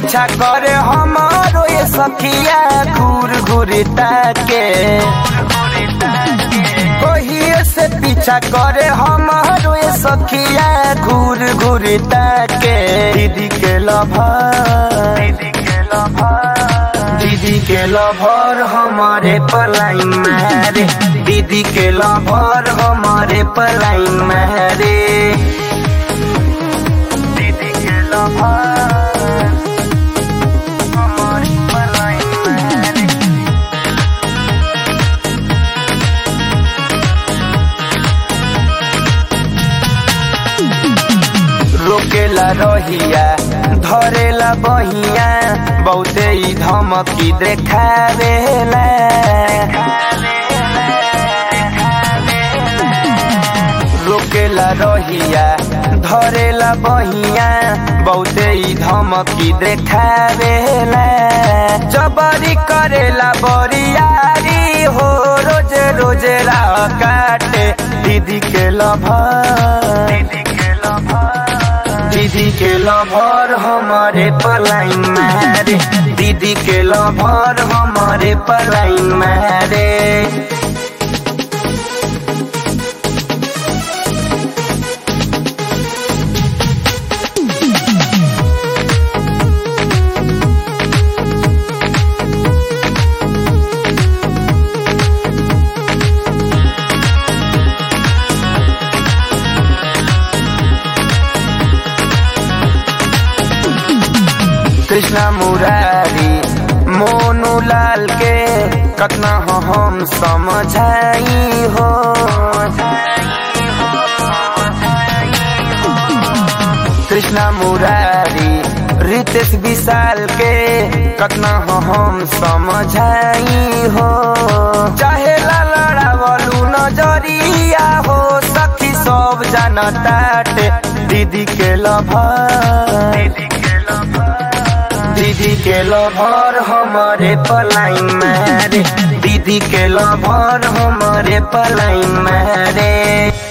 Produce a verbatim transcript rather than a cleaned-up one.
पीछा करे हमारो ये सखिया घूर घूर ताके कहिए से पीछा करे हमारो ये सखिया घूर घूर ताके दीदी के लभर दीदी के लभर हमारे पलाइन मारे दीदी के लभर हमारे पलाइन मारे दीदी के लभर हमारे पलाइन मारे रोकेला रहिया धरेला बहिया बहुते ही धमकी देखावेला रोकेला रहिया धरेला बहिया बहुते ही धमकी देखावेला जबरी करेला बरियारी हो रोज रोज राह काटे दीदी के लभर दीदी के लभर हमारे पलाइन मारे दीदी के लभर हमारे पलाइन मारे कृष्णा मुरारी मोनू लाल के कतना हो हम समझाई हो कृष्णा मुरारी रितेश विशाल के कतना हो हम समझाई हो चाहे ला लड़ावलू नजरिया हो सखी सब जानताटे दीदी के लभर दीदी के लभर हमारे पलाइन मारे दीदी के लभर हमारे पलाइन मारे।